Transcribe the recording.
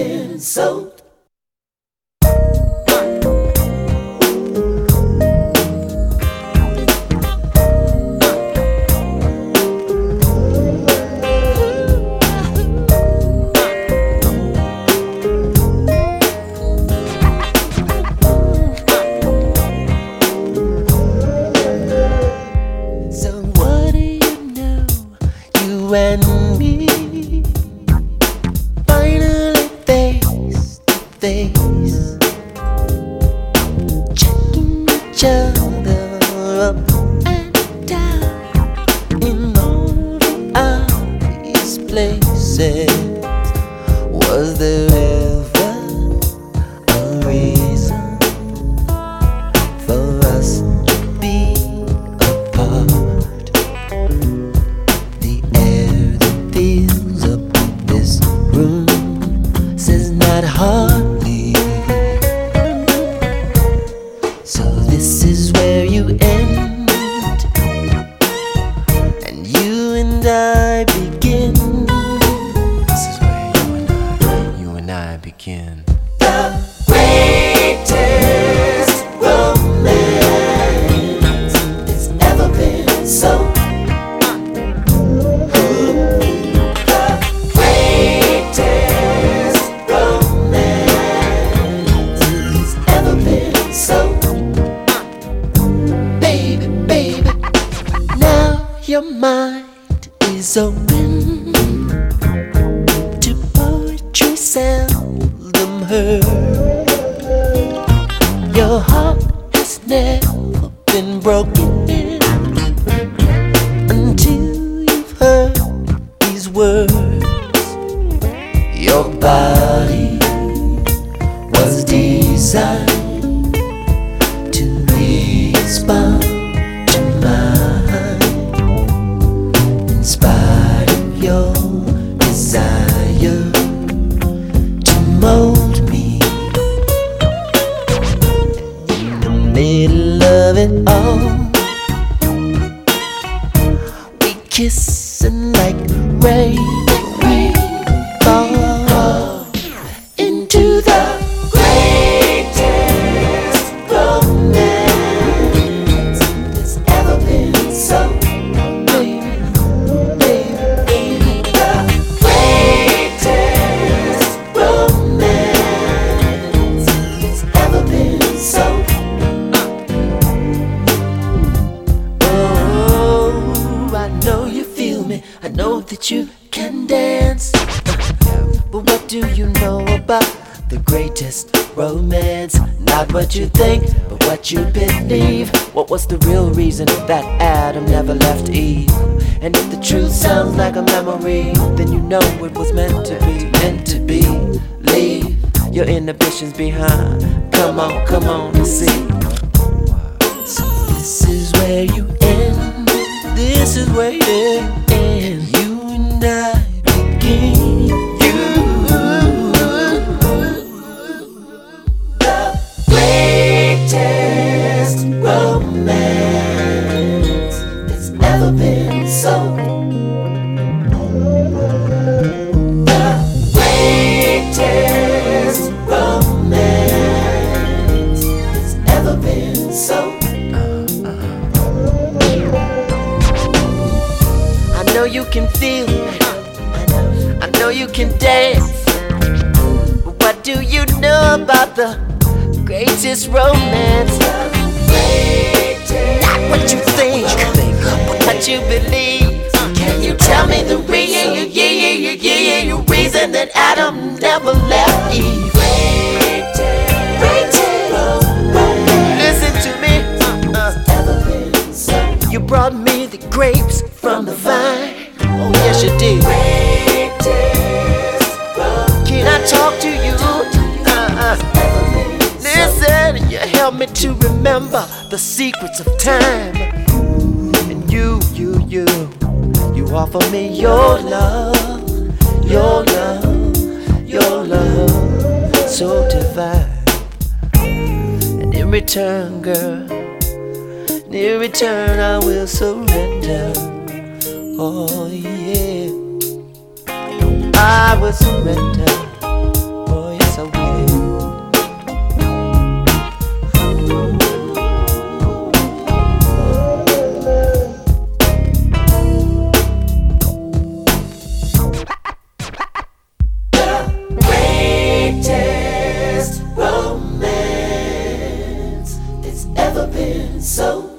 been so. And me finally face to face, checking each other up and down in all the obvious places. Was there ever a reason for us to be apart? Feels up in this room says not hardly. So this is where you end, and you and I begin. This is where you and I begin. The greatest romance that's ever been so. Your mind is open to poetry seldom heard. Your heart has never been broken until you've heard these words. Your body was designed to respond to mine. In spite of your desire to mold me, in the middle of it all, we kiss and like rain fall into the greatest romance that's ever been so. I know that you can dance, but what do you know about the greatest romance? Not what you think, but what you believe. What was the real reason that Adam never left Eve? And if the truth sounds like a memory, then you know it was meant to be, meant to be. Leave your inhibitions behind. Come on and see. So this is where you end. This is where you end. You and I begin. The greatest romance that's ever been so. The greatest romance that's ever been so. I know you can feel it, I know you can dance, but what do you know about the greatest romance? Not what you think, but what you believe. Can you tell me the reason that Adam never left Eve? Listen to me, you brought me the grapes from the vine. Oh yes you did. Can I talk to you? Listen, you help me to remember the secrets of time. And you offer me your love, so divine. And in return, girl, in return I will surrender. Oh yeah, I will surrender. Oh. so.